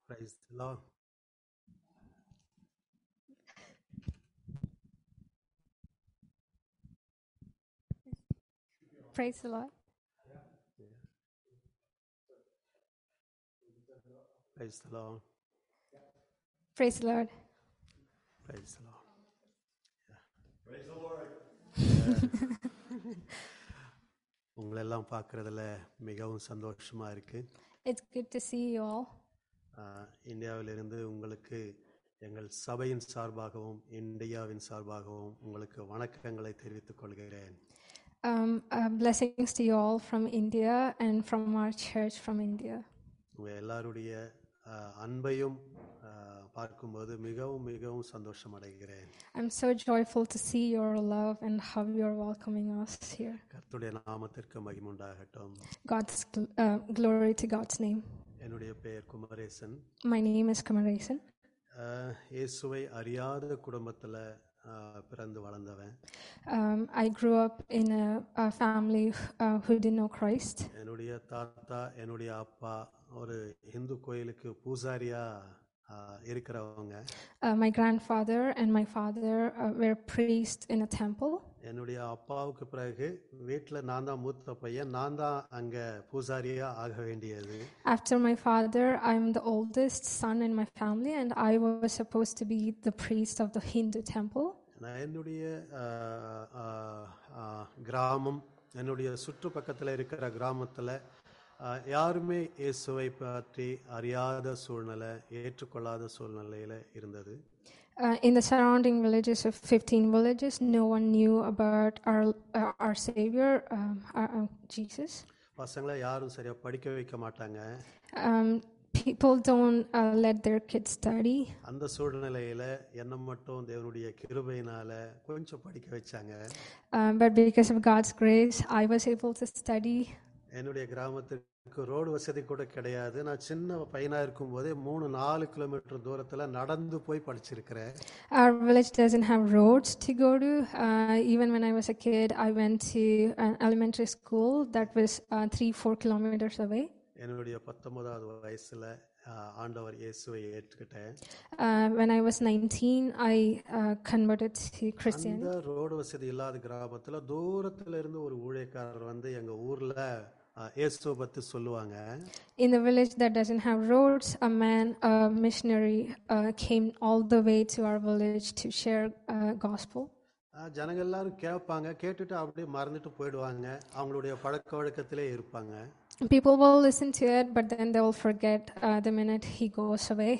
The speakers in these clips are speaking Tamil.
Praise the Lord. Praise the Lord. Praise the Lord. Praise the Lord. Praise the Lord. Praise the Lord. உங்களெல்லாம் பார்க்குறதுல மிகவும் சந்தோஷமா இருக்கு. It's good to see you all. இந்தியாவிலிருந்து உங்களுக்கு எங்கள் சபையின் சார்பாகவும் இந்தியாவின் சார்பாகவும் உங்களுக்கு வணக்கங்களை தெரிவித்துக் கொள்கிறேன். Blessings to you all from India and from our church from India. உங்கள் எல்லாருடைய அன்பையும் பார்க்கும்போது மிகவும் மிகவும் சந்தோஷம் அடைகிறேன். I'm so joyful to see your love and how you are welcoming us here. கர்த்தருடைய நாமத்திற்கு மகிமை உண்டாகட்டும். God's glory to God's name. என்னுடைய பெயர் Kumaresan. My name is Kumaresan. இயேசுவை அறியாத குடும்பத்துல பிறந்து வளர்ந்தவன். I grew up in a family who didn't know Christ. என்னுடைய தாத்தா என்னுடைய அப்பா ஒரு இந்து கோயிலுக்கு பூசாரியா இருக்கிறவங்க. My grandfather and my father were priests in a temple. என்னுடைய அப்பாவுக்கு பிறகு வீட்டில் நான் தான் மூத்த பையன், நான் தான் அங்க பூசாரியா ஆக வேண்டியது. After my father, I'm the oldest son in my family and I was supposed to be the priest of the Hindu temple. நான் என்னுடைய கிராமம், என்னுடைய சுற்று பக்கத்தில் இருக்கிற கிராமத்தில் யாருமே இயேசுவை பற்றி அறியாத சூழ்நிலை, ஏற்றுக்கொள்ளாத சூழ்நிலையில் இருந்தது. In the surrounding villages of 15 villages, no one knew about our Savior, Jesus. பசங்களை யாரும் சரியா படிக்க வைக்க மாட்டாங்க. People don't let their kids study. அந்த சூழ்நிலையில என்ன மட்டும் தேவனுடைய கிருபையினால கொஞ்சம் படிக்க வச்சாங்க. But because of God's grace, I was able to study. என்னுடைய கிராமத்துக்கு ரோடு வசதி கூட கிடையாது. நான் சின்ன பையனா இருக்கும் போதே 3-4 கிலோமீட்டர் தூரத்துல நடந்து போய் படிச்சிருக்கிறேன். Our village doesn't have roads to go to. Even when I was a kid, I went to an elementary school that was 3-4 kilometers away. என்னுடைய 19வது வயசுல ஆண்டவர் இயேசுவை ஏற்றுக்கிட்டேன். When I was 19, I converted to Christianity. அந்த ரோடு வசதி இல்லாத கிராமத்துல தூரத்துல இருந்து ஒரு ஊழியக்காரர் வந்து எங்க ஊர்ல இயேசுவை பத்தி சொல்லுவாங்க. In the village that doesn't have roads, a missionary came all the way to our village to share gospel. ஜனங்க எல்லாரும் கேட்பாங்க, கேட்டுட்டு அப்படியே மறந்துட்டு போயிடுவாங்க, அவங்களுடைய பழக்க வழக்கத்திலே இருப்பாங்க. People will listen to it, but then they will forget the minute he goes away.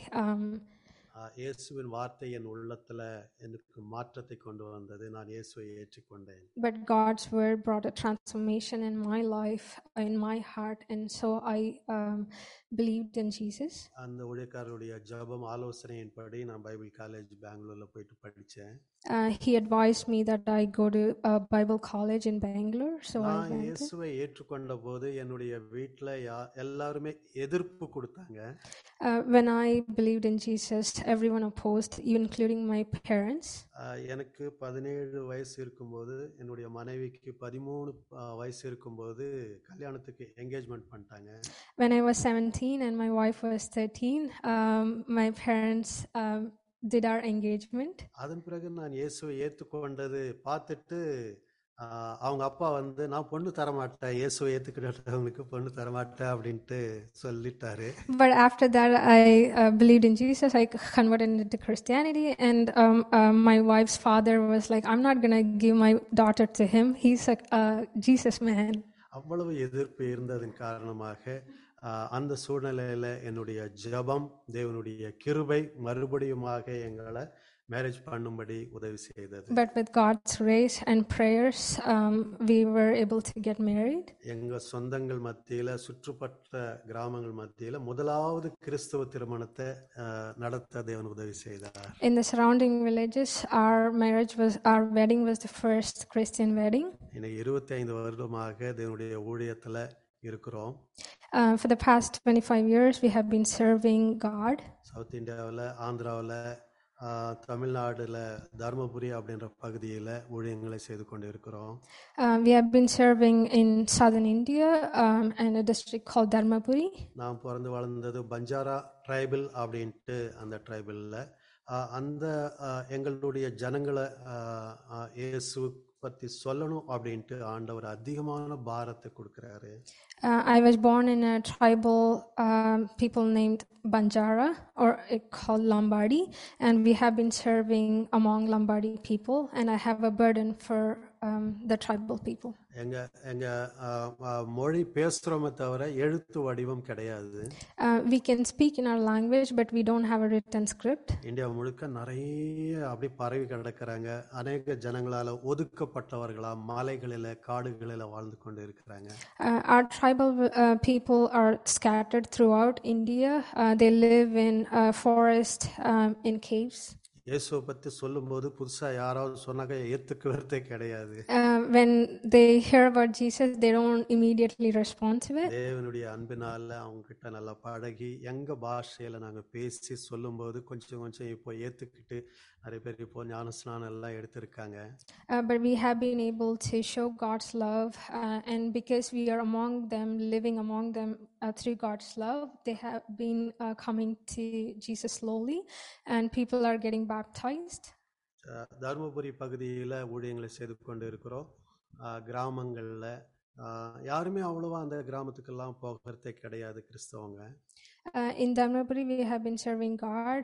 இயேசுவின் வார்த்தை என் உள்ளத்துல எனக்கு மாற்றத்தை கொண்டு வந்தது. நான் இயேசுவை ஏற்றுக்கொண்டேன். But God's word brought a transformation in my life, in my heart, and so I believed in Jesus. அந்த ஊழியக்காரருடைய ஜெபம் ஆலோசனையின்படி நான் பைபிள் காலேஜ் பெங்களூர்ல போயிட்டு படிச்சேன். He advised me that I go to a Bible college in Bangalore, so I went. நான் இயேசுவை ஏற்றுக்கொண்ட போது என்னுடைய வீட்ல எல்லாரும் எதிர்ப்பு கொடுத்தாங்க. When I believed in Jesus, everyone opposed, including my parents. எனக்கு 17 வயசு இருக்கும்போது என்னுடைய மனைவிக்கு 13 வயசு இருக்கும்போது கல்யாணத்துக்கு என்கேஜ்மென்ட் பண்ணிட்டாங்க. When I was 17 and my wife was 13, my parents did our engagement. அதன் பிறகு நான் இயேசுவை ஏற்றுக்கொண்டது பார்த்துட்டு அவங்க அப்பா வந்து நான் பொண்ணு தர மாட்டேன், இயேசுவை ஏத்துக்கிட்டவங்களுக்கு பொண்ணு தர மாட்டேன் அப்படின்ட்டு சொல்லிட்டாரு. But after that I believed in Jesus. I converted into Christianity, and my wife's father was like, I'm not going to give my daughter to him. He's a Jesus man. அவ்வளவு எதிர்ப்பு இருந்ததன் காரணமாக அந்த சூழ்நிலையில என்னுடைய ஜெபம், தேவனுடைய கிருபை மறுபடியுமாக எங்களை மேரேஜ் பண்ணும்படி உதவி செய்தது. But with God's grace and prayers, we were able to get married. எங்க சொந்தங்கள் மத்தியில, சுற்றுப்பட்ட கிராமங்கள் மத்தியில முதலாவது கிறிஸ்தவ திருமணத்தை நடத்த தேவன் உதவி செய்தார். In the surrounding villages, our wedding was the first Christian wedding. இன்னைக்கு 25 வருடமாக தேவனுடைய ஊழியத்துல இருக்கிறோம். For the past 25 years, we have been serving God. South இந்தியாவில், ஆந்திராவில், தமிழ்நாடுல தர்மபுரி அப்படின்ற பகுதியில் ஊழியங்களை செய்து கொண்டு இருக்கிறோம். We have been serving in southern India and a district called Dharmapuri. நான் பிறந்து வளர்ந்தது பஞ்சாரா ட்ரைபிள் அப்படின்ட்டு அந்த ட்ரைபிளில் அந்த எங்களுடைய ஜனங்களை இயேசு பற்றி சொல்லணும் அப்படின்ட்டு ஆண்டவர் அதிகமான பாரத்தை கொடுக்குறாரு. I was born in a tribal people named Banjara, or called Lombardi, and we have been serving among Lombardi people, and I have a burden for the tribal people. எங்க மொழி பேசுறோமே தவிர எழுத்து வடிவம் கிடையாது. We can speak in our language, but we don't have a written script. India முழுக்க நிறைய அப்படி பரவி கிடக்கிறாங்க. அநேக ஜனங்களால ஒதுக்கப்பட்டவர்களா மலைகளில காடுகளில வாழ்ந்து கொண்டு இருக்கிறாங்க. Our tribal people are scattered throughout India. They live in forest, in caves. இயேசுவை பற்றி சொல்லும்போது புதுசா யாராவது சொன்னாக்க ஏத்துக்குவதே கிடையாது. When they hear about Jesus, they don't immediately respond to it. தேவனுடைய அன்பினால அவங்க கிட்ட நல்லா பழகி எங்க பாஷையில நாங்க பேசி சொல்லும்போது கொஞ்சம் கொஞ்சம் இப்போ ஏத்துக்கிட்டு நிறைய பேர் இப்போ ஞானஸ்நானம் எல்லாம் எடுத்திருக்காங்க. But we have been able to show God's love, and because we are among them, living among them through God's love, they have been coming to Jesus slowly, and people are getting baptized. Dharmapuri பகுதியில் ஊழியங்களை செய்து கொண்டு இருக்கிறோம். கிராமங்களில் யாருமே அவ்வளோவா அந்த கிராமத்துக்கெல்லாம் போகிறதே கிடையாது கிறிஸ்தவங்க. In Dharmapuri, we have been serving God,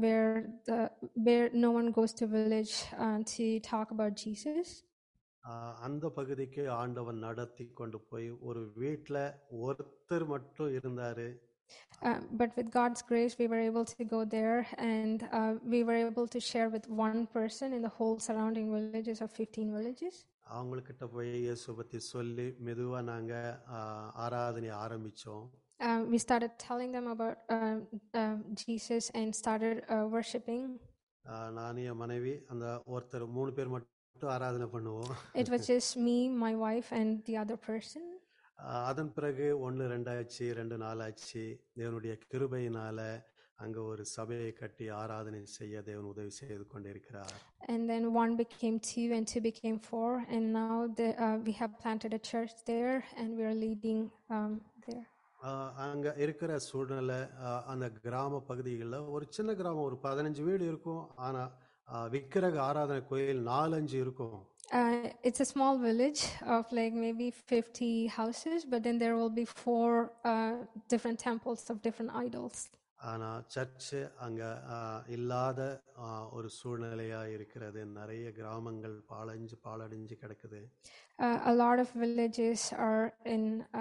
where no one goes to village to talk about Jesus. அந்த பகுதிக்கு ஆண்டவன் நடத்தி கொண்டு போய் ஒரு வீட்டில் ஒருத்தர் மட்டும் இருந்தாரு. But with God's grace, we were able to go there, and we were able to share with one person in the whole surrounding villages of 15 villages. அவங்கக்கிட்ட போய் இயேசு பற்றி சொல்லி மெதுவாக நாங்கள் ஆராதனை ஆரம்பித்தோம். We started telling them about Jesus and started worshiping. நான் என் மனைவி அந்த ஒருத்தர் 3 பேர் மட்டும் ஆராதனை பண்ணுவோம். It was just me, my wife, and the other person. அதன் பிறகு 1-2 ஆச்சு, 2-4 ஆச்சு. தேவனுடைய கிருபையினால அங்க ஒரு சபையை கட்டி ஆராதனை செய்ய தேவன் உதவி செய்து கொண்டிருக்கிறார். And then 1 became 2 and 2 became 4, and now we have planted a church there, and we are leading there. அங்க இருக்கிற சூழ்நிலை அந்த கிராம பகுதிகளில் ஒரு சின்ன கிராமம், ஒரு 15 வீடு இருக்கும். ஆனா விக்கிரக ஆராதனை கோயில் 4-5 இருக்கும். It's a small village of like maybe 50 houses, but then there will be 4 different temples of different idols. ஆனா சர்ச்சு அங்க இல்லாத ஒரு சூழ்நிலையா இருக்கிறது. நிறைய கிராமங்கள் பாழடைஞ்சு கிடக்குது. A lot of villages are in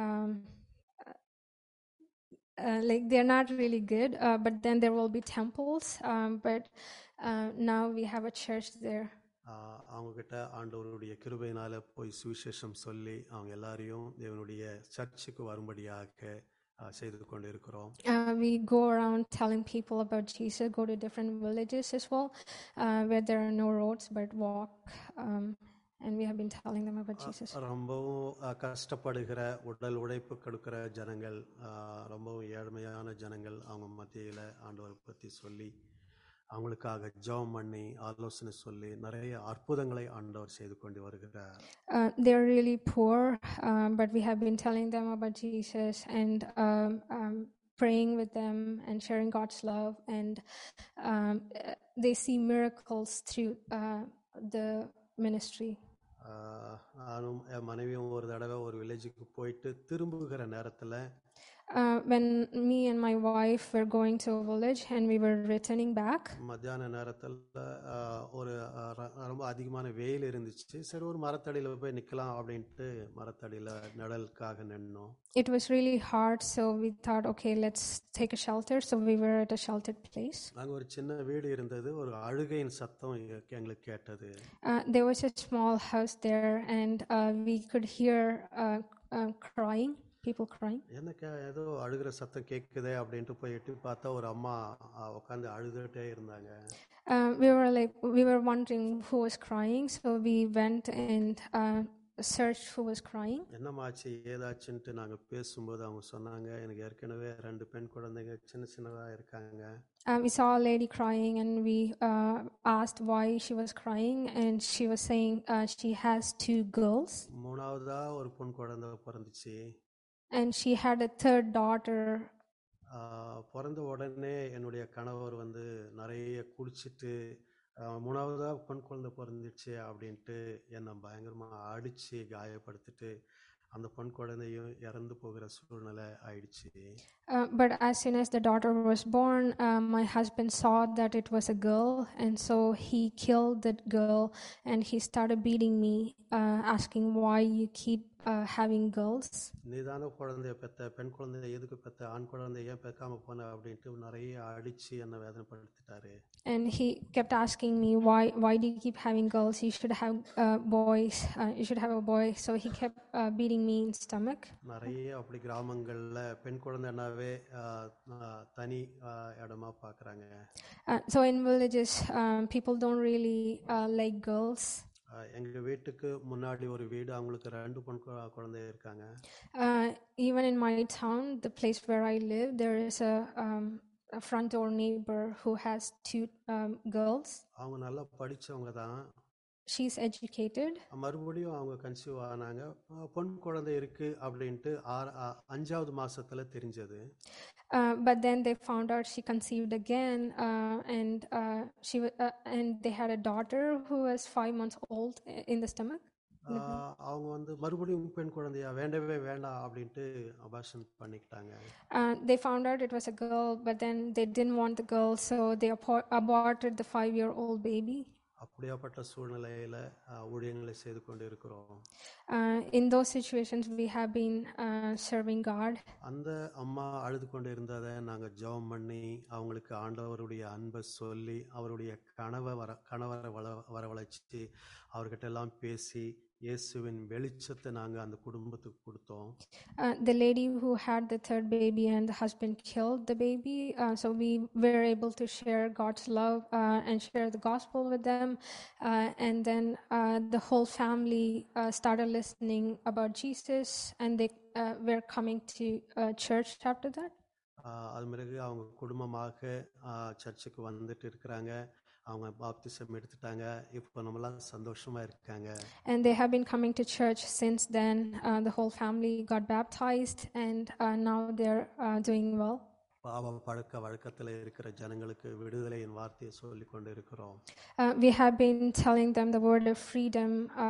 like they're not really good, but then there will be temples, but now we have a church there. அவங்க கிட்ட ஆண்டவருடைய கிருபையினால போய் சுவிசேஷம் சொல்லி அவங்க எல்லாரையும் தேவனுடைய சர்ச்சுக்கு வரும்படியாக செய்து கொண்டிருக்கிறோம். We go around telling people about Jesus, go to different villages as well, where there are no roads but walk, and we have been telling them about Jesus. ரொம்பவும் கஷ்டப்படுகிற உடல் உழைப்பு கொடுக்கிற ஜனங்கள், ரொம்பவும் ஏழ்மையான ஜனங்கள் அவங்க மத்தியில ஆண்டவரை பற்றி சொல்லி அவங்களுக்காக ஜெபம் பண்ணி ஆலோசனை சொல்லி நிறைய அற்புதங்களை ஆண்டவர் செய்து கொண்டு வருகிறார். They are really poor, but we have been telling them about Jesus and praying with them and sharing God's love, and they see miracles through the ministry. நானும் என் மனைவியும் ஒரு தடவை ஒரு வில்லேஜுக்கு போயிட்டு திரும்புகிற நேரத்தில் when me and my wife were going to a village and we were returning back, மத்தியான நேரத்தில் ஒரு ரொம்ப அதிகமான வெயில் இருந்துச்சு. சரி ஒரு மரத்தடியில் போய் நிற்கலாம் அப்படின்ட்டு மரத்தடியில் நிழலுக்காக நின்னோம். It was really hard, so we thought, okay, let's take a shelter. So we were at a sheltered place. அங்கே ஒரு சின்ன வீடு இருந்தது. ஒரு அழுகையின் சத்தம் எங்களுக்கு கேட்டது. There was a small house there, and we could hear crying. People crying. எனக்கு ஏதோ அழுகிற சத்தம் கேட்குதே அப்படின்ட்டு போய் எட்டி பார்த்தா ஒரு அம்மா உட்காந்து அழுதுகிட்டே இருந்தாங்க. We were wondering who was crying, so we went and searched who was crying. என்னமாச்சு ஏதாச்சுன்ட்டு நாங்கள் பேசும்போது அவங்க சொன்னாங்க, எனக்கு ஏற்கனவே 2 பெண் குழந்தைங்க சின்னதாக இருக்காங்க. We saw a lady crying, and we asked why she was crying, and she was saying she has 2 girls. மூணாவதா ஒரு பொன் குழந்தை பிறந்துச்சு. And she had a 3rd daughter. பிறந்த உடனே என்னுடைய கணவர் வந்து நிறைய குடிச்சிட்டு 3வதா பெண் குழந்தை பிறந்துச்சு அப்படின்ட்டு என்னை பயங்கரமாக அடித்து காயப்படுத்திட்டு அந்த பெண் குழந்தையும் இறந்து போகிற சூழ்நிலை ஆயிடுச்சு. But as soon as the daughter was born, my husband saw that it was a girl, and so he killed that girl, and he started beating me, asking why you keep having girls. நீதான குழந்தைய பெத்த, பெண் குழந்தைய எதுக்கு பெத்த, ஆண் குழந்தைய ஏன் பெக்காம போன அப்படின்ட்டு நிறைய அடிச்சு என்னை வேதனைப்படுத்திட்டாரு. And he kept asking me, why do you keep having girls? You should have boys. You should have a boy. So he kept beating me in stomach. நிறைய அப்படி கிராமங்கள்ல பெண் குழந்தைனாவே தனி இடமா பார்க்குறாங்க. So in villages, people don't really like girls. எங்க வீட்டுக்கு முன்னாடி ஒரு வீடு, அவங்களுக்கு 2 பெண் குழந்தை இருக்காங்க. Even in my town, the place where I live, there is a front door neighbor who has 2 girls. அவங்க நல்லா படிச்சவங்க தான். She's educated. மறுபடியும் அவங்க கன்சீவ் ஆனாங்க. பெண் குழந்தை இருக்கு அப்படின்ட்டு 5வது மாசத்துல தெரிஞ்சது. But then they found out she conceived again, and and they had a daughter who was 5 months old in the stomach. அவங்க வந்து மறுபடியும் பெண் குழந்தையா வேண்டவே வேண்டாம் அப்படின்ட்டு அபார்ஷன் பண்ணிக்கிட்டாங்க. They found out it was a girl, but then they didn't want the girl, so they aborted the 5-year-old baby. அப்படியாப்பட்ட சூழ்நிலையில ஊழியங்களை செய்து கொண்டு இருக்கிறோம். In those situations we have been serving God. அந்த அம்மா அழுது கொண்டு இருந்ததை நாங்கள் ஜெபம் பண்ணி அவங்களுக்கு ஆண்டவருடைய அன்பை சொல்லி அவருடைய கணவரை வரவழைச்சி அவர்கிட்ட எல்லாம் பேசி இயேசுவின் வெளிச்சத்தை நாங்கள் அந்த குடும்பத்துக்கு கொடுத்தோம். The lady who had the 3rd baby and the husband killed the baby, so we were able to share God's love and share the gospel with them, and then the whole family started listening about Jesus, and they were coming to church after that. அது பிறகு அவங்க குடும்பமாக சர்ச்சுக்கு வந்துட்டு இருக்கிறாங்க. அவங்க பாப்திசம் எடுத்துட்டாங்க. இப்போ நம்மலாம் சந்தோஷமா இருக்காங்க. And they have been coming to church since then. The whole family got baptized, and now they're doing well. பாவ பழக்க வழக்கத்தில் இருக்கிற ஜனங்களுக்கு விடுதலையின் வார்த்தையை சொல்லி கொண்டு இருக்கிறோம். We have been telling them the word of freedom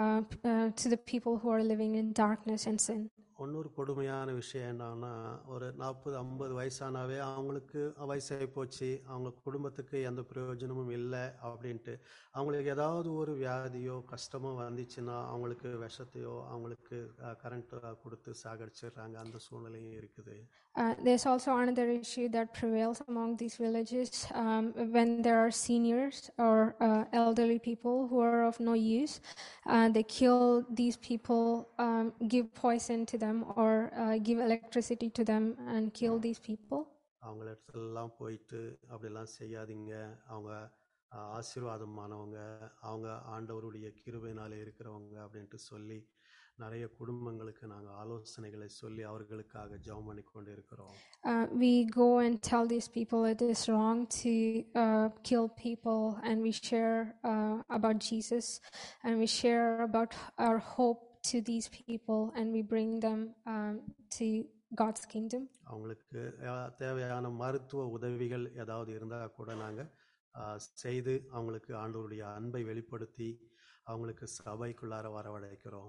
to the people who are living in darkness and sin. இன்னொரு கொடுமையான விஷயம் என்னன்னா, ஒரு 40-50 வயசானாவே அவங்களுக்கு வயசாகி போச்சு, அவங்க குடும்பத்துக்கு எந்த பிரயோஜனமும் இல்லை அப்படின்ட்டு அவங்களுக்கு ஏதாவது ஒரு வியாதியோ கஷ்டமோ வந்துச்சுன்னா அவங்களுக்கு விஷத்தையோ அவங்களுக்கு கரண்ட் கொடுத்து சாகடிச்சிடுறாங்க. அந்த சூழ்நிலையும் இருக்குது. There's also another issue that prevails among these villages. When there are seniors or elderly people who are of no use, they kill these people, give poison to them, or give electricity to them and kill these people. அவங்க இடத்துலலாம் போயிட்டு அப்படிலாம் செய்யாதீங்க, அவங்க ஆசீர்வாதமானவங்க, அவங்க ஆண்டவருடைய கிருபையினாலே இருக்கிறவங்க அப்படின்ட்டு சொல்லி நிறைய குடும்பங்களுக்கு நாங்கள் ஆலோசனைகளை சொல்லி அவர்களுக்காக ஜெபம் பண்ணி கொண்டு இருக்கிறோம். We go and tell these people it is wrong to kill people, and we share about Jesus, and we share about our hope to these people, and we bring them to God's kingdom. அவங்களுக்கு தேவையான மருத்துவ உதவிகள் ஏதாவது இருந்தால் கூட நாங்கள் செய்து அவங்களுக்கு ஆண்டவருடைய அன்பை வெளிப்படுத்தி அவங்களுக்கு சபைக்குள்ளார வரவழைக்கிறோம்.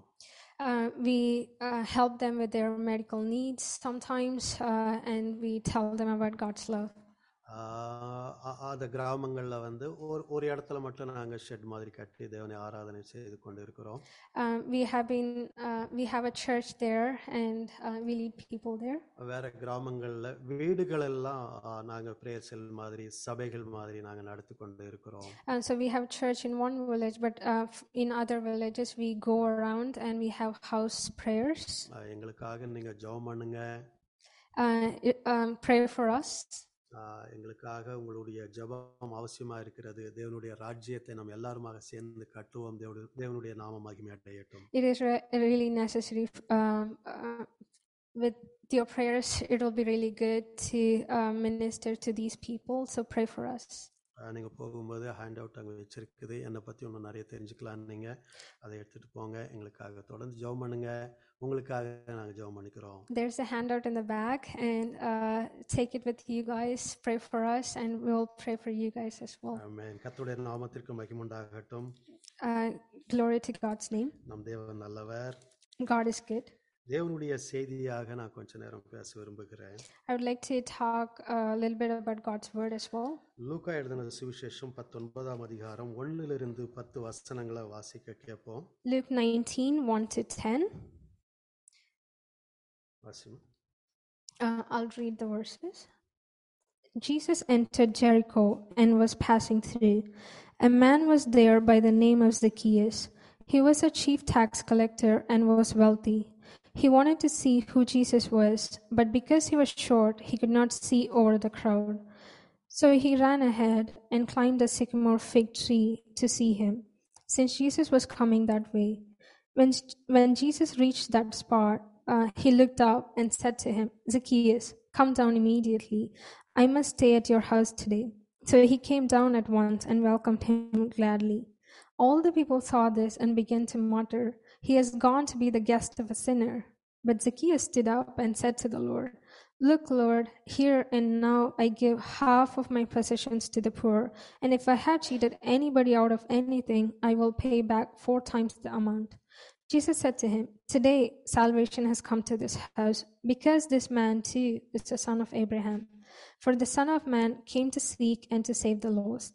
We help them with their medical needs sometimes, and we tell them about God's love. அந்த கிராமங்களில் வந்து ஒரு இடத்துல மட்டும் நாங்கள் ஷெட் மாதிரி கட்டி தேவனை ஆராதனை செய்து கொண்டு இருக்கிறோம். We have a church there, and we lead people there. வேற கிராமங்களில் வீடுகள் எல்லாம் நாங்கள் பிரேயர் செல் மாதிரி சபைகள் மாதிரி நாங்கள் நடத்தி கொண்டு இருக்கிறோம். So we have church in one village, but in other villages we go around and we have house prayers. எங்களுக்காக நீங்கள் ஜெபம் பண்ணுங்க. Pray for us. எங்களுக்காக உங்களுடைய ஜெபம் அவசியமா இருக்கிறது. தேவனுடைய ராஜ்யத்தை நாம் எல்லாருமாக சேர்ந்து கட்டுவோம். தேவனுடைய நாமம் மகிமை அடையட்டும். It is really necessary. With your prayers, it will be really good to minister to these people. So pray for us. நீங்கள் போகும்போது ஹேண்ட் அவுட் அங்கே வச்சிருக்குது. என்னை பற்றி இன்னும் நிறைய தெரிஞ்சுக்கலாம். நீங்கள் அதை எடுத்துகிட்டு போங்க. எங்களுக்காக தொடர்ந்து ஜெபம் பண்ணுங்க. உங்களுக்காக நாங்க ஜெபம் பண்ணிக்கிறோம். There's a handout in the back, and take it with you guys. Pray for us, and we'll pray for you guys as well. ஆமென். கர்த்தருடைய நாமத்திற்கு மகிமை உண்டாகட்டும். Glory to God's name. நம் தேவன் நல்லவர். God is good. தேவனுடைய செய்தியாக நான் கொஞ்ச நேரம் பேச விரும்புகிறேன். I would like to talk a little bit about God's word as well. லூக்கா எழுதின சுவிசேஷம் 19ஆம் அதிகாரம் 1லிருந்து 10 வசனங்களை வாசிக்க கேட்போம். Luke 19:1-10. Wasima. I'll read the verses. Jesus entered Jericho and was passing through. A man was there by the name of Zacchaeus. He was a chief tax collector and was wealthy. He wanted to see who Jesus was, but because he was short, he could not see over the crowd. So he ran ahead and climbed a sycamore fig tree to see him, since Jesus was coming that way. When Jesus reached that spot, he looked up and said to him, "Zacchaeus, come down immediately. I must stay at your house today." So he came down at once and welcomed him gladly. All the people saw this and began to mutter, "He has gone to be the guest of a sinner." But Zacchaeus stood up and said to the Lord, "Look, Lord, here and now I give half of my possessions to the poor, and if I have cheated anybody out of anything, I will pay back 4 times the amount." Jesus said to him, "Today salvation has come to this house, because this man too is the son of Abraham. For the Son of Man came to seek and to save the lost."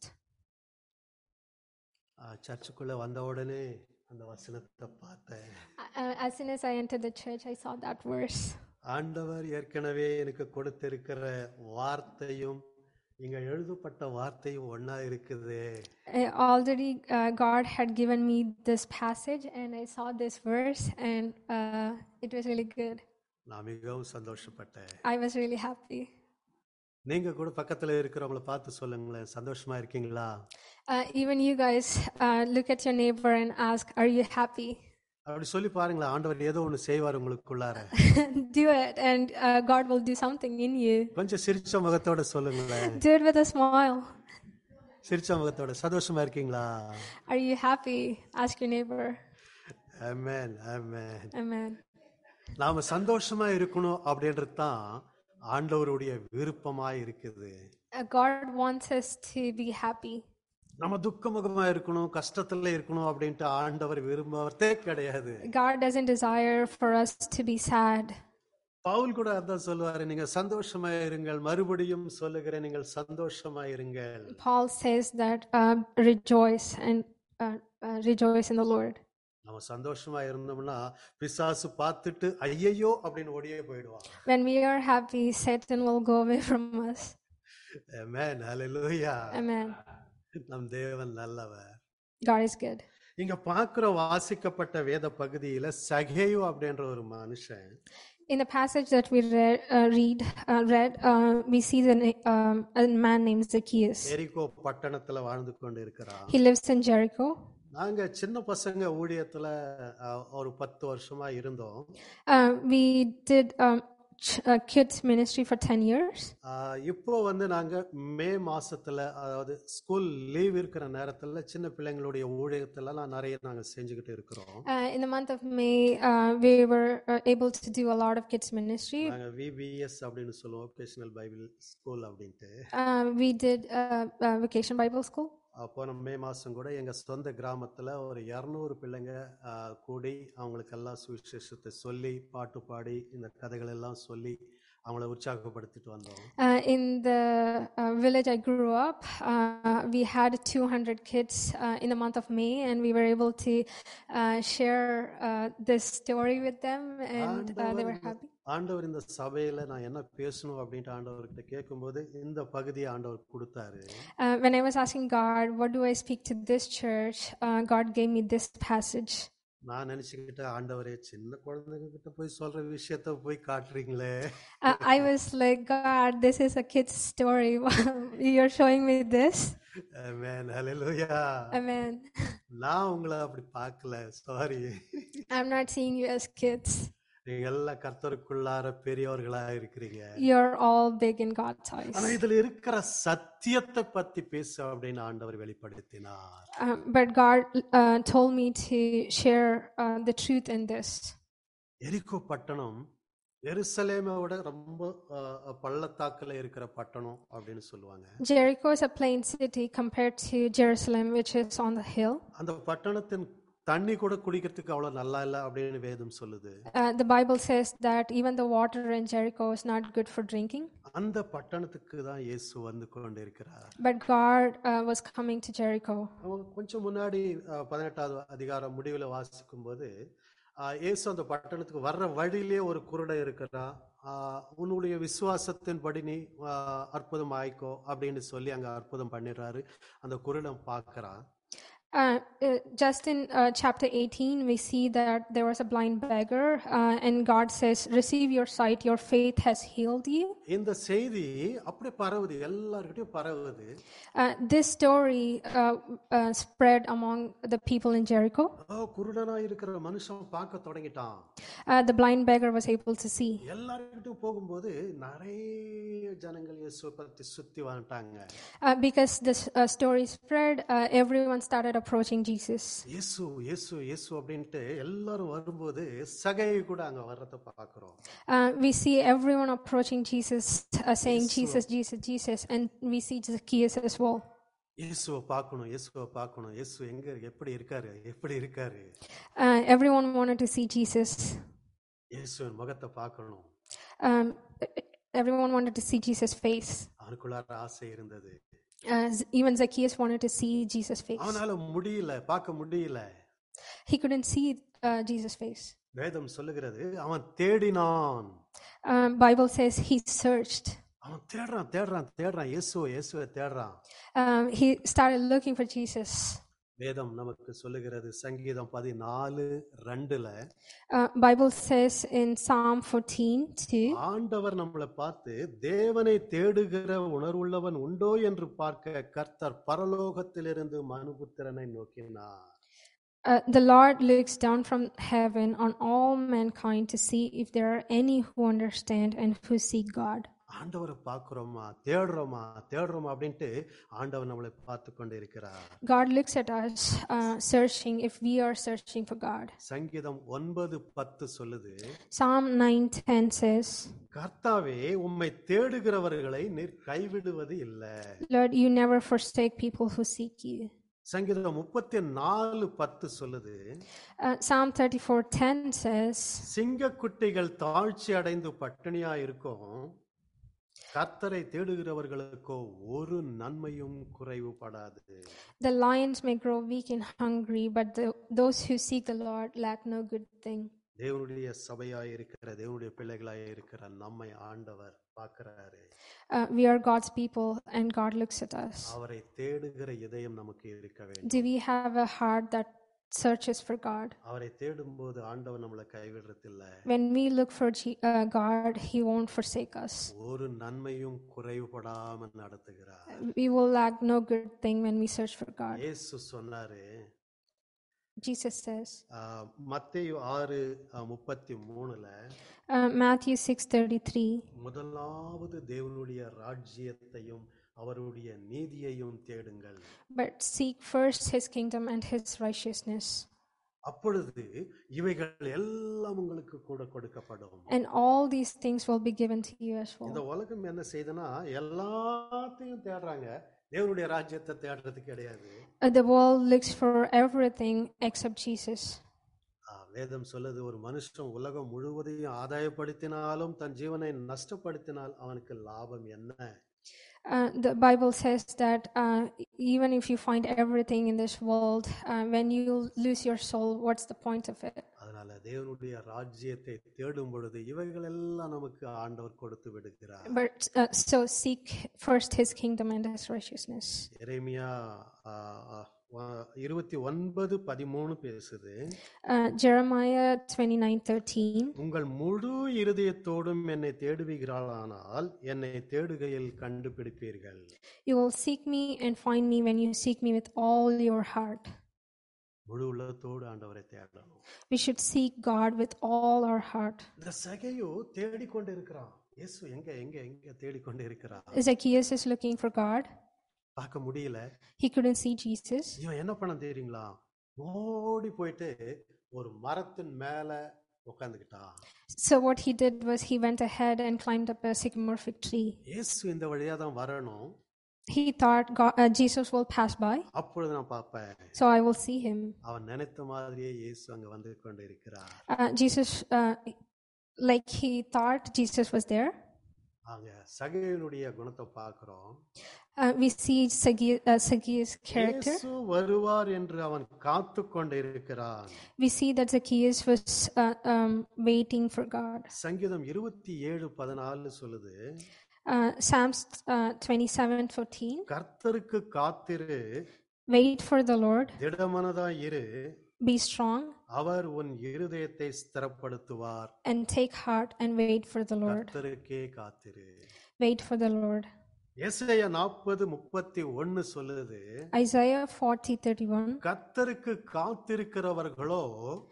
சர்ச்சுக்குள்ள வந்த உடனே அந்த வசனத்தை பார்த்தேன். As soon as I entered the church, I saw that verse. ஆண்டவர் ஏற்கனவே எனக்கு கொடுத்திருக்கிற வார்த்தையும் இங்க எழுதப்பட்ட வார்த்தையும் ஒண்ணா இருக்குது. Already God had given me this passage and I saw this verse and it was really good. நான் மிகவும் சந்தோஷப்பட்டேன். I was really happy. நீங்க கூட பக்கத்துல இருக்கிறவங்கள பார்த்து சொல்லுங்களேன், சந்தோஷமா இருக்கீங்களா? Even you guys look at your neighbor and ask, "Are you happy?" அப்படி சொல்லி பாருங்களா, ஆண்டவர் ஏதோ ஒன்னு செய்வார் உங்களுக்குள்ளார. Do it and God will do something in you. கொஞ்சம் சிரிச்ச முகத்தோட சொல்லுங்களேன். Do it with a smile. சிரிச்ச முகத்தோட. சந்தோஷமா இருக்கீங்களா? Are you happy? Ask your neighbor. Amen, amen. Amen. நாம சந்தோஷமா இருக்கணும் அப்படின்றது தான் ஆண்டவருடைய விருப்பமாய் இருக்குது. God wants us to be happy. நம்ம துக்கமுகமா இருக்கணும், கஷ்டத்துல இருக்கணும் அப்படின்ட்டு ஆண்டவர் விரும்புவதே கிடையாது. God doesn't desire for us to be sad. Pavul கூட அதான் சொல்லுவாரு, நீங்க சந்தோஷமா இருங்கள், மறுபடியும் சொல்லுகிறேன், நீங்கள் சந்தோஷமா இருங்கள். Paul says that rejoice and rejoice in the Lord. நம்ம சந்தோஷமா இருந்தோம்னா பிசாசு பார்த்துட்டு ஐயையோ அப்படின்னு ஓடியே போயிடுவான். When we are happy, Satan will go away from us. Amen, hallelujah. Amen. நம் தேவன் நல்லவர். God is good. இங்க பார்க்கிற வாசிக்கப்பட்ட வேத பகுதியில சகேயு அப்படின்ற ஒரு மனுஷன். In the passage that we read, we see a man named Zacchaeus. எரிகோ பட்டணத்துல வாழ்ந்து கொண்டு இருக்கிறான். He lives in Jericho. நாங்க சின்ன பசங்க ஊழியத்துல ஒரு 10 வருஷமா இருந்தோம். We did kids ministry for 10 years. இப்போ வந்து நாங்க மே மாசத்துல, அதாவது ஸ்கூல் லீவ் இருக்கிற நேரத்துல சின்ன பிள்ளைங்களுடைய ஊழியத்துல நிறைய நாங்க செஞ்சுக்கிட்டு இருக்கிறோம். In the month of May, we were able to do a lot of kids ministry. நாங்க VBS அப்படினு சொல்லுவோம், Vocational Bible School அப்படின்ட்டு. We did Vacation Bible School. போன மே மாசம் கூட எங்க சொந்த கிராமத்துல ஒரு 200 பிள்ளைங்க கூடி அவங்களுக்கெல்லாம் சுவிசேஷத்தை சொல்லி பாட்டு பாடி இந்த கதைகள் எல்லாம் சொல்லி அவங்கள உற்சாகப்படுத்திட்டு வந்தோம். In the village I grew up, we had 200 kids in the month of May, and we were able to share this story with them, and they were happy. ஆண்டவர் இந்த சபையில நான் என்ன பேசணும் அப்படின்ட்டு ஆண்டவர்கிட்ட கேட்கும்போது இந்த பகுதியை ஆண்டவர் கொடுத்தாரு. When I was asking God, what do I speak to this church, God gave me this passage. நான் நினைச்சுக்கிட்ட, ஆண்டவரே சின்ன குழந்தைங்க கிட்ட போய் சொல்ற விஷயத்த போய் காட்டுறீங்களே. I was like, God, this is a kid's story. You're showing me this. Amen, hallelujah. Amen. நான் உங்களை அப்படி பார்க்கல, sorry. I'm not seeing you as kids. நீங்க எல்லாம் கர்த்தருக்குள்ளார பெரியவர்களா இருக்கிறீங்க. You're all big in God's eyes. ஆனா இதுல இருக்கிற சத்தியத்தை பத்தி பேச அப்படின்னு ஆண்டவர் வெளிப்படுத்தினார். But God told me to share the truth in this. எரிகோ பட்டணம் எருசலேமை விட ரொம்ப பள்ளத்தாக்குல இருக்கிற பட்டணம் அப்படின்னு சொல்லுவாங்க. Jericho is a plain city compared to Jerusalem, which is on the hill. அந்த பட்டணத்தின் தண்ணி கூட குடிக்கிறதுக்கு அவ்வளவு நல்லா இல்ல அப்படின்னு வேதம் சொல்லுது. The Bible says that even the water in Jericho is not good for drinking. அந்த பட்டணத்துக்கு தான் இயேசு வந்து கொண்டிருக்கிறார். But God was coming to Jericho. கொஞ்சம் முன்னாடி 18வது அதிகாரம் முடிவுல வாசிக்கும் போது இயேசு அந்த பட்டணத்துக்கு வர்ற வழியிலே ஒரு குருடன் இருக்கிறான். உன்னுடைய விசுவாசத்தின்படி நீ அற்புதம் ஆயிக்கோ அப்படின்னு சொல்லி அங்க அற்புதம் பண்ணிடுறாரு. அந்த குருடன் பார்க்கறான். Just in chapter 18, we see that there was a blind beggar, and God says, "Receive your sight; your faith has healed you." இந்த செய்தி அப்படியே பரவுது, எல்லார்கிட்டயும் பரவுது. This story spread among the people in Jericho. குருடனா இருக்கிற மனுஷன் பார்க்க தொடங்கிட்டான். The blind beggar was able to see. எல்லார்கிட்டயும் போகும்போது நிறைய ஜனங்கள் இயேசுவை பத்தி சுத்தி வந்துட்டாங்க. Because this story spread, everyone started approaching Jesus. இயேசு இயேசு இயேசு அப்படினு எல்லாரும் வரும்போது சகேயு கூட அங்க வர்றத பார்க்கிறோம். We see everyone approaching Jesus, saying Jesus, Jesus, Jesus, and we see Zacchaeus as well. இயேசுவை பார்க்கணும், இயேசுவை பார்க்கணும், இயேசு எங்க எப்படி இருக்காரு, எப்படி இருக்காரு. Everyone wanted to see Jesus. இயேசுவின் முகத்தை பார்க்கணும். Everyone wanted to see Jesus' face. அவனுக்குள்ள ஆசை இருந்தது. Even Zacchaeus wanted to see Jesus' face. அவனால முடியல, பார்க்க முடியல. He couldn't see Jesus' face. வேதம் சொல்லுகிறது அவன் தேடினான். Bible says he searched. அவன் தேடுறான் தேடுறான் தேடுறான், இயேசுவை தேடுறான். He started looking for Jesus. வேதம் நமக்கு சொல்லுகிறது சங்கீதம் 14:2ல Bible says in Psalm 14:2, ஆண்டவர் நம்மளை பார்த்து தேவனை தேடுகிற உணர்வுள்ளவன் உண்டோ என்று பார்க்க கர்த்தர் பரலோகத்திலிருந்து மனுபுத்திரனை நோக்கினார். The Lord looks down from heaven on all mankind to see if there are any who understand and who seek God. ஆண்டவரை பார்க்கிறோமா, தேடுறோமா அப்படின்ட்டு ஆண்டவர் நம்மளை பார்த்து கொண்டு இருக்கிறார். God looks at us searching if we are searching for God. சங்கீதம் 9:10 சொல்லுது. Psalm 9:10 says, கர்த்தாவே உம்மை தேடுகிறவர்களை நீர் கைவிடுவது இல்லை. Lord, you never forsake people who seek you. சங்கீதம் 34:10 சொல்லுது. Psalm 34:10 says, சிங்கக்குட்டிகள் தாழ்ச்சி அடைந்து பட்டினியா இருக்கும், கர்த்தரை தேடுகிறவர்களுக்கோ ஒரு நன்மையும் குறைவுபடாது. The lions may grow weak and hungry, but those who seek the Lord lack no good thing. தேவனுடைய சபையாய் இருக்கிற, தேவனுடைய பிள்ளைகளாய் இருக்கிற நம்மை ஆண்டவர் பார்க்கிறாரு. We are God's people and God looks at us. அவரை தேடுகிற இதயம் நமக்கு இருக்க வேண்டும். Do we have a heart that searches for God? அவரை தேடும்போது ஆண்டவர் நம்மளை கைவிடுறதில்லை. When we look for God, he won't forsake us. ஒரு நன்மையும் குறைவுபடாம நடத்துகிறார். We will lack no good thing when we search for God. இயேசு சொன்னாரு, Jesus says, மத்தேயு 6:33ல Matthew 6:33, முதலாவது தேவனுடைய ராஜ்யத்தையும் அவருடைய நீதியையும் தேடுங்கள், but seek first his kingdom and his righteousness, அப்பொழுது இவைகள் எல்லாம் உங்களுக்கு கூட கொடுக்கப்படும். and all these things will be given to you as well. இந்த உலகம் என்ன செய்தனா எல்லாத்தையும் தேடுறாங்க, தேவனுடைய ராஜ்யத்தை தேடுறது கிடையாது. The world looks for everything except Jesus. வேதம் சொல்லுது, ஒரு மனுஷன் உலகம் முழுவதையும் ஆதாயப்படுத்தினாலும் தன் ஜீவனை நஷ்டப்படுத்தினால் அவனுக்கு லாபம் என்ன? The Bible says that even if you find everything in this world, when you lose your soul, what's the point of it? அதனால தேவனுடைய ராஜ்யத்தை தேடும் பொழுது இவைகள் எல்லாம் நமக்கு ஆண்டவர் கொடுத்து விடுகிறார். But so seek first his kingdom and his righteousness. எரேமியா 29:13 பேசுது. Jeremiah 29:13, உங்கள் முழு இருதயத்தோடும் என்னை தேடுவீர்களானால் என்னை தேடுகையில் கண்டுபிடிப்பீர்கள். You will seek me and find me when you seek me with all your heart. முழு உள்ளத்தோடு ஆண்டவரை தேடணும். We should seek God with all our heart. இந்த சகேயு தேடிக்கொண்டு இருக்கிறான், இயேசு எங்க எங்க எங்க தேடிக்கொண்டு இருக்கிறான். Zacchaeus is looking for God. பார்க்க முடியல. He couldn't see Jesus. இவன் என்ன பண்ண தெரியுங்களா, ஓடி போயிட்டு ஒரு மரத்தின் மேல உட்கார்ந்துக்கிட்டான். So what he did was he went ahead and climbed up a sycamore fig tree. இயேசு இந்த வழியா தான் வரணும், He thought Jesus will pass by, அப்பொழுது நான் பார்ப்பேன். so I will see him. அவன் நினைத்த மாதிரியே இயேசு அங்க வந்து கொண்டிருக்கிறார். Jesus, like he thought Jesus was there. அங்க சகேயுனுடைய குணத்தை பார்க்கிறோம். We see Zacchaeus' character. இயேசு வருவார் என்று அவன் காத்து கொண்டிருக்கிறான். We see that Zacchaeus was waiting for God. சங்கீதம் 27:14 சொல்லுது, Psalms 27:14. கர்த்தருக்கு காத்திரு, Wait for the Lord, திடமனதாய் இரு, be strong, அவர் உன் இருதயத்தை ஸ்திரப்படுத்துவார். and take heart and wait for the Lord. கர்த்தருக்கே காத்திரு. Wait for the Lord. எசேயா 40:31 சொல்லுது, Isaiah 40:31. கர்த்தருக்கு காத்திருக்கிறவர்களோ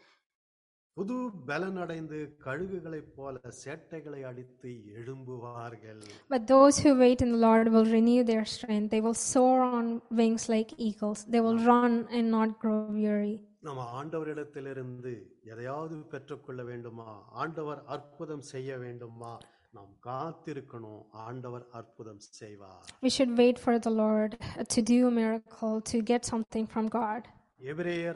புது பலனடைந்து கழுகுகளைப் போல சேட்டைகளை அடித்து எழும்புவார்கள். But those who wait in the Lord will renew their strength. They will soar on wings like eagles. They will run and not grow weary. நம்ம ஆண்டவரிடத்திலிருந்து எதையாவது பெற்றுக்கொள்ள வேண்டுமா, ஆண்டவர் அற்புதம் செய்ய வேண்டுமா, நாம் காத்திருக்கணும். ஆண்டவர் அற்புதம் செய்வார். We should wait for the Lord to do a miracle, to get something from God. எபிரேயர்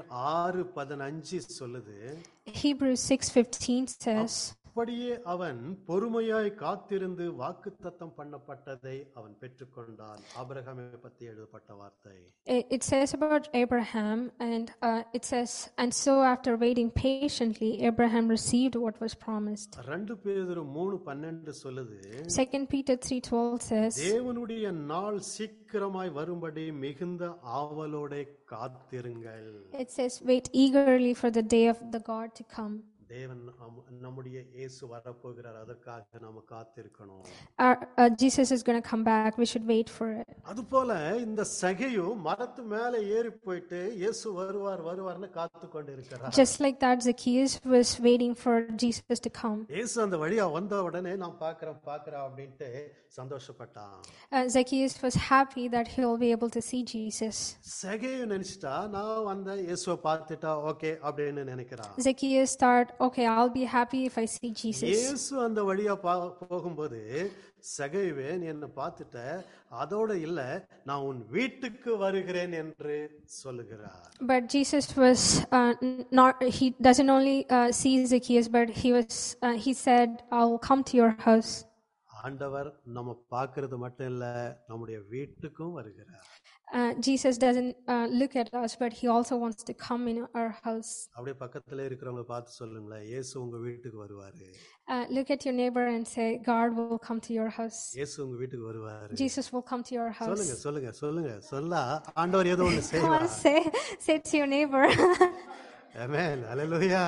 6:15 சொல்லுது, Hebrews 6:15 says, அப்படியே அவன் பொறுமையாய் காத்திருந்து வாக்குத்தத்தம் பண்ணப்பட்டதை அவன் பெற்றுக்கொண்டான். ஆபிரகாமை பற்றி எழுதப்பட்ட வார்த்தை. It says about Abraham, and it says, and so after waiting patiently, Abraham received what was promised. 2 பேதுரு 3:12 சொல்லுது, 2 Peter 3:12 says, தேவனுடைய நாள் சீக்கிரமாய் வரும்படி மிகுந்த ஆவலோட காத்திருங்கள். it says, wait eagerly for the day of the God to come. தேவன் நம்முடைய இயேசு வரப்போகிறார், அதற்காக நாம காத்திருக்கணும். Jesus is going to come back. We should wait for it. அதுபோல இந்த சகேயு மரத்து மேலே ஏறி போயிட்டு இயேசு வருவார்னு காத்து கொண்டிருக்கிறார். Just like that, Zacchaeus was waiting for Jesus to come. இயேசு அந்த வழியா வந்த உடனே நான் பார்க்கறேன் அப்படின்ட்டு சந்தோஷப்பட்டான். Zacchaeus was happy that he will be able to see Jesus. சகேயு நினைச்சிட்டா, நான் வந்த இயேசுவை பார்த்துட்டா ஓகே அப்படின்னு நினைக்கிறான். Zacchaeus thought, okay, I'll be happy if I see Jesus. இயேசு அந்த வழியா போகும்போது, சகேயுவே நீ என்ன பார்த்துட்ட, அதோட இல்ல நான் உன் வீட்டுக்கு வருகிறேன் என்று சொல்லுகிறார். But Jesus was not, he doesn't only see Zacchaeus, but he said, I'll come to your house. ஆண்டவர் நம்ம பார்க்கிறது மட்டும் இல்ல, நம்முடைய வீட்டுக்கும் வருகிறார். Jesus doesn't look at us, but he also wants to come in our house. அப்படியே பக்கத்துல இருக்கிறவங்க பார்த்து சொல்லுங்களேன், இயேசு உங்க வீட்டுக்கு வருவாரு. Look at your neighbor and say, God will come to your house. இயேசு உங்க வீட்டுக்கு வருவாரு. Jesus will come to your house. சொல்லுங்க சொல்ல ஆண்டவர் ஏதோ ஒன்னு Come on, செய்வார். say to your neighbor. ஆமென், ஹல்லேலூயா.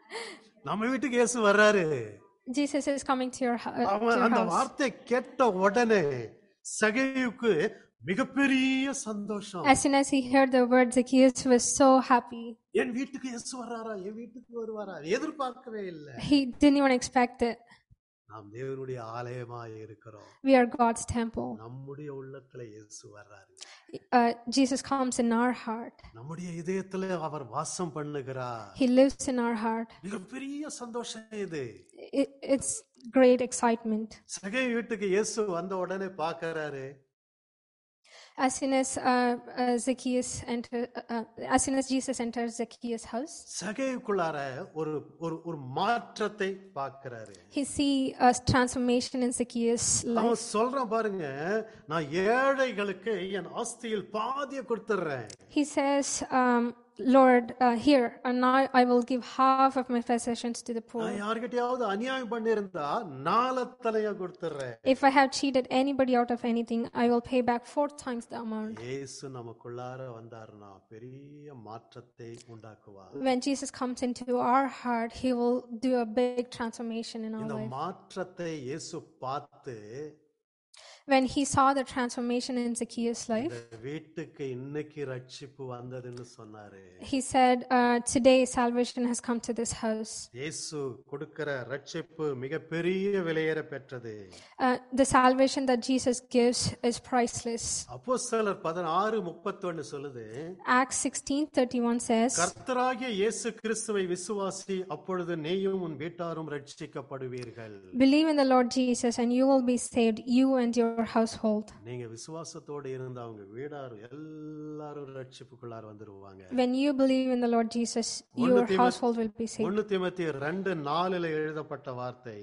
நம்ம வீட்டுக்கு இயேசு வர்றாரு. Jesus is coming to your house. அந்த வார்த்தை கேட்ட உடனே சகேயுக்கு மிகப்பெரிய சந்தோஷம். As soon as he heard the word, Zacchaeus was so happy. என் வீட்டுக்கு இயேசு வர்றாரா, என் வீட்டுக்கு வருவாரா, எதிர்பார்க்கவே இல்லை. He didn't even expect it. நாம் தேவனுடைய ஆலயமாய் இருக்கிறோம். We are God's temple. நம்முடைய உள்ளத்துல இயேசு வர்றாரு. Jesus comes in our heart. நம்முடைய இதயத்துல அவர் வாசம் பண்ணுகிறார். He lives in our heart. மிகப்பெரிய சந்தோஷம் இது. It's great excitement. சகேயு வீட்டுக்கு இயேசு வந்த உடனே பார்க்கறாரு. As soon as Jesus enters Zacchaeus' house, சகேயுக்குள்ளார ஒரு மாற்றத்தை பார்க்கறாரு. he see a transformation in Zacchaeus' life. அவன் சொல்றான் பாருங்க, நான் ஏழைகளுக்கு என் ஆஸ்தியில் பாதியை கொடுத்துறேன். He says, Lord, here and now I will give half of my possessions to the poor. நான் யார்கிட்டயாவது அநியாயம் பண்ணிருந்தா நாலத்தலையா கொடுத்துறேன். If I have cheated anybody out of anything, I will pay back 4 times the amount. இயேசு நமக்குள்ளார வந்தார்னா பெரிய மாற்றத்தை உண்டாக்குவார். When Jesus comes into our heart, he will do a big transformation in our இந்த life. மாற்றத்தை இயேசு பார்த்து When he saw the transformation in Zacchaeus' life, இந்த வீட்டுக்கு இன்னைக்கு ரட்சிப்பு வந்ததுன்னு சொன்னாரு. he said, today salvation has come to this house. இயேசு கொடுக்கிற ரட்சிப்பு மிகப்பெரிய விலையேற பெற்றது. The salvation that Jesus gives is priceless. அப்போஸ்தலர் 16:31 சொல்லுது, Acts 16:31 says, கர்த்தராகிய இயேசு கிறிஸ்துவை விசுவாசி, அப்பொழுது நீயும் உன் வீட்டாரும் ரட்சிக்கப்படுவீர்கள். believe in the Lord Jesus and you will be saved, you and your household. நீங்க விசுவாசத்தோடு இருந்தா அவங்க வீடாரும் எல்லாரும் ரட்சிப்புக்குள்ளார வந்துருவாங்க. When you believe in the Lord Jesus, your household will be saved. 1 தீமோத்தேயு 2:4 எழுதப்பட்ட வார்த்தை,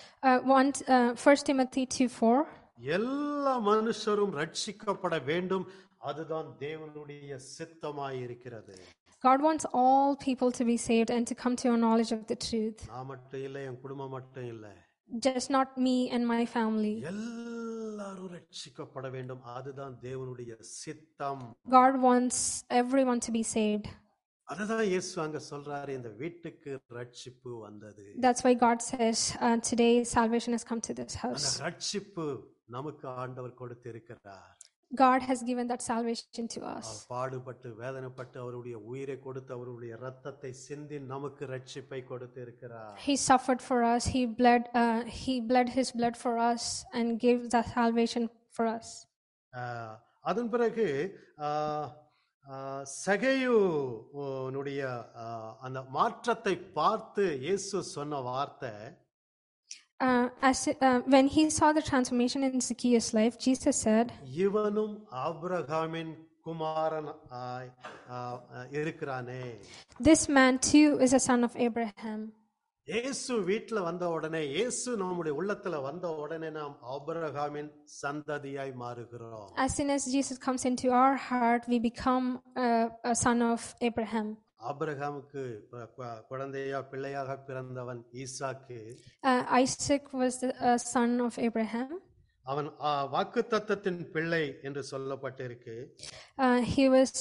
1 Timothy 2:4, எல்லா மனுஷரும் ரட்சிக்கப்பட வேண்டும், அதுதான் தேவனுடைய சித்தமாய் இருக்கிறது. God wants all people to be saved and to come to a knowledge of the truth. நான் மட்டும் இல்லை, என் குடும்பம் மட்டும் இல்லை, Just not me and my family. எல்லாரும் ரட்சிக்கப்பட வேண்டும், அதுதான் தேவனுடைய சித்தம். God wants everyone to be saved. அதுதான் இயேசு அங்க சொல்றாரு, இந்த வீட்டுக்கு ரட்சிப்பு வந்தது. That's why God says, today salvation has come to this அந்த house. ரட்சிப்பு நமக்கு ஆண்டவர் கொடுத்திருக்கிறார். God has given that salvation to us. அவர் பாடுபட்டு வேதனைப்பட்டு அவருடைய உயிரை கொடுத்து அவருடைய இரத்தத்தை சிந்தி நமக்கு ரட்சிப்பை கொடுத்திருக்கிறார். He suffered for us. He bled his blood for us and gave the salvation for us. அதன் பிறகு சகேயுனுடைய அந்த மாற்றத்தை பார்த்து இயேசு சொன்ன வார்த்தை, when he saw the transformation in Zacchaeus' life, Jesus said, இவனும் ஆபிரகாமின் குமாரன் இருக்கிறானே. This man too is a son of Abraham. இயேசு வீட்ல வந்த உடனே, இயேசு நம்முடைய உள்ளத்துல வந்த உடனே நாம் ஆபிரகாமின் சந்ததியாய் மாறுகிறோம். As soon as Jesus comes into our heart, we become a son of Abraham. ஆபிரகாமுக்கு குழந்தையா பிள்ளையாக பிறந்தவன் ஈசாக்கு. Isaac was the son of Abraham. அவன் வாக்குத்தத்தத்தின் பிள்ளை என்று சொல்லப்பட்டிருக்கு. He was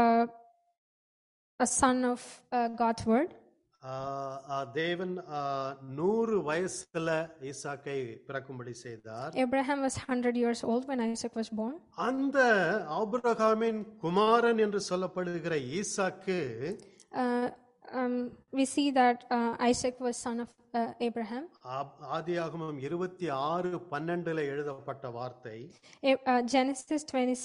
a son of God's word. தேவன் 100 வயசுல ஈசாக்கை பிறக்கும்படி செய்தார். Abraham was 100 years old when Isaac was born. அந்த ஆபிரகாமின் குமாரன் என்று சொல்லப்படுகிற ஈசாக்கு, we see that Isaac was son of Abraham. ஆதியாகமம் 26:12 எழுதப்பட்ட வார்த்தை, Genesis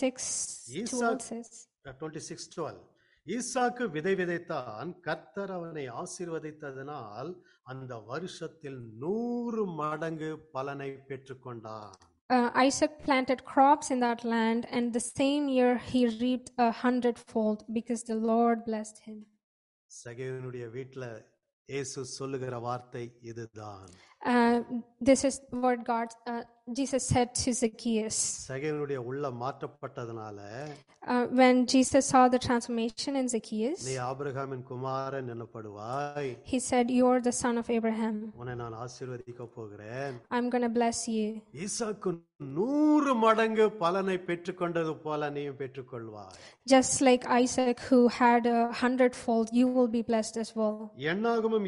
26:12 says, 26:12, ஈசாக்கு விதை விதைத்தான், கர்த்தர் அவனை ஆசீர்வதித்ததனால் அந்த வருஷத்தில் 100 மடங்கு பலனை பெற்றுக்கொண்டான். Isaac planted crops in that land, and the same year he reaped 100-fold because the Lord blessed him. சகேயுனுடைய வீட்ல இயேசு சொல்லுகிற வார்த்தை இதுதான். This is what Jesus said to Zacchaeus. சகேயுனுடைய உள்ளம் மாற்றப்பட்டதனால, when Jesus saw the transformation in Zacchaeus, நீ ஆபிரகாமின் குமாரன் எனப்படுவாய். he said, you are the son of Abraham. உன்னை நான் ஆசீர்வதிக்க போகிறேன். I'm going to bless you. ஈசாக்கு 100 மடங்கு பலனை பெற்றுக்கொண்டது போல நீயும் பெற்றுக்கொள்வாய். Just like Isaac who had 100-fold, you will be blessed as well. என்னாகமம்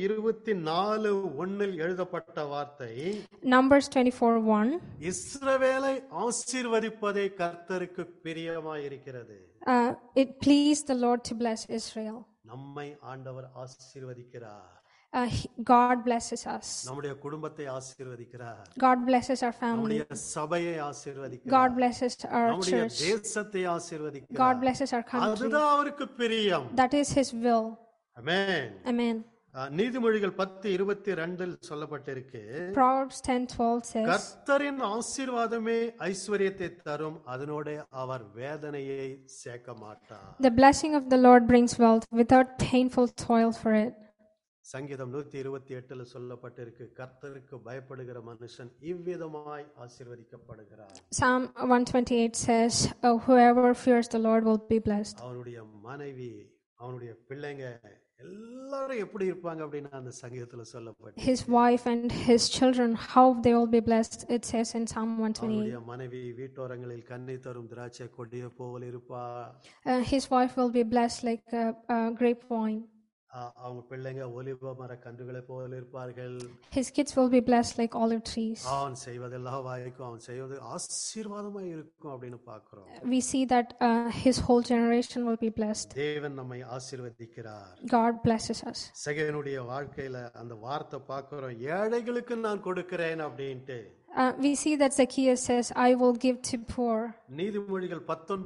24:1 எழுதப்பட்ட வார்த்தை, Numbers 24:1, இஸ்ரவேலை ஆசீர்வதிப்பதே கர்த்தருக்கு பிரியமாயிருக்கிறது. it pleased the Lord to bless Israel. நம்மை ஆண்டவர் ஆசீர்வதிக்கிறார். God blesses us. நம்முடைய குடும்பத்தை ஆசீர்வதிக்கிறார். God blesses our family. நம்முடைய சபையை ஆசீர்வதிக்கிறார். God blesses our நம்முடைய church. தேசத்தை ஆசீர்வதிக்கிறார். God blesses our country. அதுதான் அவருக்கு பிரியம். That is his will. Amen. Amen. நீதிமொழிகள் 10:22 சொல்லப்பட்டிருக்கு, Proverbs 10:12 says, கர்த்தரின் ஆசீர்வாதமே ஐஸ்வரியத்தை தரும், அதனோட அவர் வேதனையை சேர்க்க மாட்டார். the blessing of the Lord brings wealth without painful toil for it. சங்கீதம் 128 சொல்லப்பட்டிருக்கு, கர்த்தருக்கு பயப்படுகிற மனுஷன் இவ்விதமாய் ஆசீர்வதிக்கப்படுகிறார். Psalm 128 says, whoever fears the Lord will be blessed. அவனுடைய மனைவி, அவனுடைய பிள்ளைங்க எல்லாரும் எப்படி இருப்பாங்க அப்படின்னு அந்த சங்கீதத்துல சொல்லப்பட்டிருக்கு. His wife and his children, how they will be blessed, it says in Psalm 128. அவனுடைய மனைவி வீட்டோரங்களில் கன்னி தரும் திராட்சை கொடியை போல இருப்பா. His wife will be blessed like a grapevine. அவங்க பிள்ளைங்க ஒலிவ மர கன்றுகளை போல இருப்பார்கள். His kids will be blessed like olive trees. அவன் செய்வதெல்லாம் வாய்க்கும், அவன் செய்வது ஆசீர்வாதமா இருக்கும் அப்படின்னு பார்க்கிறோம். We see that his whole generation will be blessed. தேவன் நம்மை ஆசீர்வதிக்கிறார். God blesses us. செகனுடைய வாழ்க்கையில அந்த வார்த்தை பார்க்கிறோம், ஏழைகளுக்கு நான் கொடுக்கிறேன் அப்படின்ட்டு. We see that Zacchaeus says, I will give to poor. நீதிமொழிகள்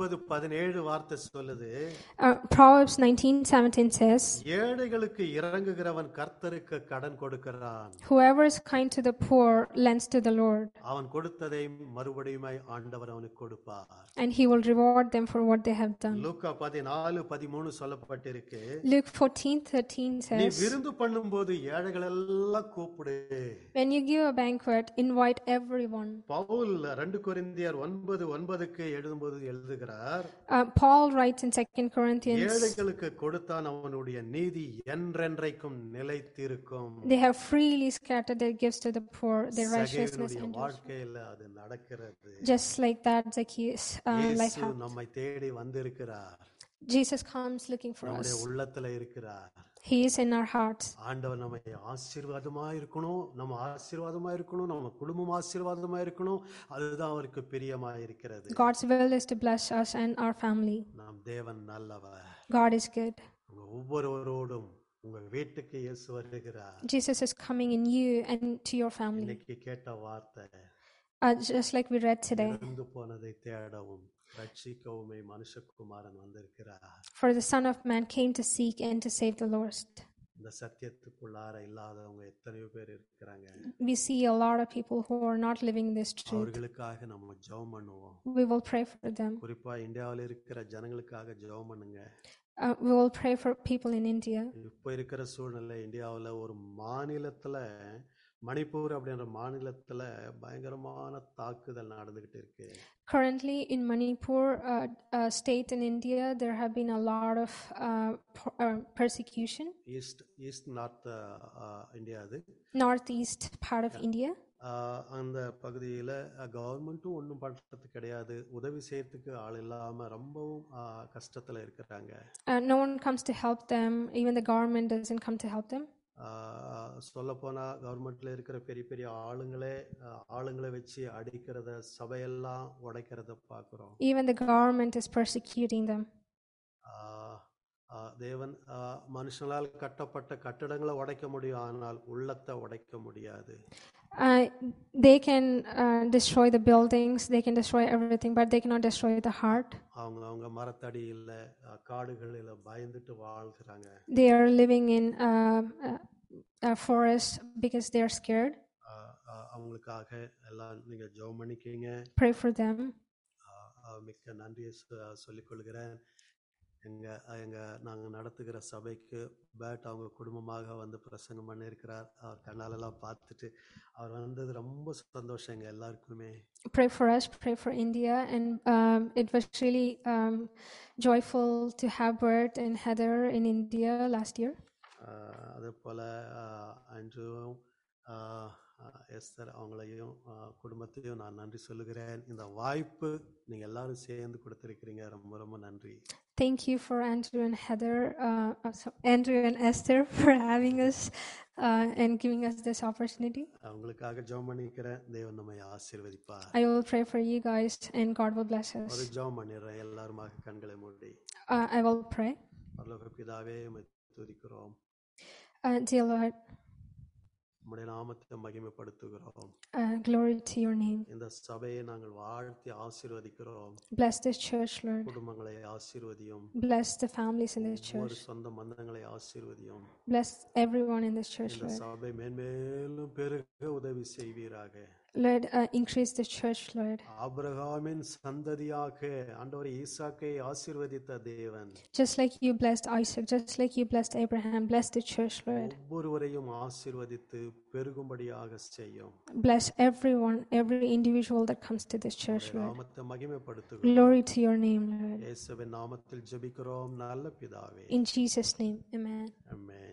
19:17 வார்த்தை சொல்லுது, Proverbs 19:17 says, ஏழைகளுக்கு இறங்குகிறவன் கர்த்தருக்கு கடன் கொடுக்கிறான். whoever is kind to the poor lends to the Lord, அவன் கொடுத்ததை மறுபடியும் ஆண்டவர் அவனுக்கு கொடுப்பார். and he will reward them for what they have done. லூக்கா 14:13 சொல்லப்பட்டிருக்கு, Luke 14:13 நீ says, விருந்து பண்ணும்போது ஏழைகள் எல்லாம் கூப்பிடு. when you give a banquet, invite everyone. Pavul 2 கொரிந்தியர் 9:9 எழுதும்போது எழுதுகிறார், Paul writes in 2 Corinthians, ஏழைகளுக்கு கொடுத்தான் அவனுடைய நீதி என்றென்றைக்கும் நிலைத்திருக்கும். they have freely scattered their gifts to the poor, their righteousness சகேயுடைய endures. வாழ்க்கையில அது நடக்கிறது. Just like that, Zacchaeus' life இயேசு happened. நம்மை தேடி வந்திருக்கிறார். Jesus comes looking for நம்முடைய us. உள்ளத்துல இருக்கிறார். He is in our hearts. ஆண்டவர் நம்மை ஆசீர்வாதமா இருக்கணும், நம்ம ஆசீர்வாதமா இருக்கணும், நம்ம குடும்பம் ஆசீர்வாதமா இருக்கணும், அதுதான் அவருக்கு பிரியமா இருக்கிறது. God's will is to bless us and our family. நம் தேவன் நல்லவர். God is good. உங்க ஒவ்வொருவரோடும் உங்க வீட்டுக்கு இயேசு வருகிறார். Jesus is coming in you and to your family. இன்னைக்கு கேட்ட வார்த்தை, Just like we read today. இறந்து போனதை தேடவும் ரட்சிக்கவுமே மனுஷகுமாரன் வந்திருக்கிறார். For the Son of Man came to seek and to save the lost. இந்த சத்தியத்துக்குள்ளார இல்லாதவங்க எத்தனையோ பேர் இருக்கிறாங்க. We see a lot of people who are not living this truth. அவர்களுக்காக நம்ம ஜெபம் பண்ணுவோம். We will pray for them. குறிப்பா இந்தியாவில் இருக்கிற ஜனங்களுக்காக ஜெபம் பண்ணுங்க. We will pray for people in India. இப்போ இருக்கிற சூழ்நிலை இந்தியாவில் ஒரு மாநிலத்துல, மணிப்பூர் அப்படின்ற மாநிலத்துல பயங்கரமான தாக்குதல் நடந்துகிட்டு இருக்கு. Currently in Manipur state in India, there have been a lot of persecution. East north India, அது Northeast part of India. அந்த பகுதியில் கவர்மெண்ட்டும் ஒன்றும் பண்ணுறதுக்கு கிடையாது, உதவி செய்யறதுக்கு ஆள் இல்லாமல் ரொம்பவும் கஷ்டத்தில் இருக்கிறாங்க. No one comes to help them. Even the government doesn't come to help them. சொல்ல போனா கவர்மெண்ட்ல இருக்கிற பெரிய பெரிய ஆளுங்களை வச்சு அடிக்கிறத, சபையெல்லாம் உடைக்கிறத பார்க்கிறோம். Even the government is persecuting them. தேவன் மனுஷனால் கட்டப்பட்ட கட்டடங்களை உடைக்க முடியும், ஆனால் உள்ளத்தை உடைக்க முடியாது. They can destroy the buildings, they can destroy everything, but they cannot destroy the heart. அவங்க மரத்தடியில் காடுகளில் பயந்துட்டு வாழ்கிறாங்க. They are living in a forest because they are scared. அவங்களுக்காக எல்லாம் நீங்க ஜெபம் பண்ணிக்கீங்க. Pray for them. மிக்க நன்றியை சொல்லிக்கொள்கிறேன். நாங்கள் நடத்துகிற சபைக்கு பேட் அவங்க குடும்பமாக வந்து பிரசங்கம் பண்ணியிருக்கிறார். அவர் கண்ணாலெல்லாம் பார்த்துட்டு அவர் வந்தது ரொம்ப சந்தோஷம் எங்கள் எல்லாருக்குமே. Pray for us, pray for India, and it was really joyful to have Bert and Heather in India last year. அதே போல் அன்றும் எஸ்தர் அவங்களையும் குடும்பத்தையும் நான் நன்றி சொல்லுகிறேன். இந்த வாய்ப்பு நீங்கள் எல்லாரும் சேர்ந்து கொடுத்துருக்கிறீங்க, ரொம்ப ரொம்ப நன்றி. Thank you for Andrew and Heather, Andrew and Esther for having us and giving us this opportunity. அவங்களுக்காக ஜெபம் பண்ணிக்கிறேன். தேவன் நம்மை ஆசீர்வதிப்பார். I will pray for you guys and God will bless us. ஒரு ஜெபம் பண்ணிடுறேன், எல்லாருமாக கண்களை மூடி. I will pray. பரலோக பிதாவே, உம்மை துதிக்கிறோம். Dear Lord, உம்முடைய நாமத்தை மகிமைப்படுத்துகிறோம். glory to your name. இந்த சபையை நாங்கள் வாழ்த்தி ஆசீர்வதிக்கிறோம். Bless this church, Lord. குடும்பங்களை ஆசீர்வதியும். Bless the families in this church. ஒரு சொந்த மந்தங்களை ஆசீர்வதியும். Bless everyone in this church, இந்த Lord. சபை மேன்மேலும் பெருக உதவி செய்வீராக. Lord, increase the church, Lord. ஆபிரகாமின் சந்ததியாக ஆண்டவரே ஈசாக்கை ஆசீர்வதித்த தேவன், Just like you blessed Isaac, just like you blessed Abraham, bless the church, Lord. ஒவ்வொருவரையும் ஆசீர்வதித்து பெருகும்படியாக செய்யும். Bless everyone, every individual that comes to this church, Lord. நாமத்தை மகிமைப்படுத்துகிறோம். Glory to your name, Lord. இயேசுவின் நாமத்தில் ஜெபிக்கிறோம் நல்ல பிதாவே. In Jesus' name, amen. Amen.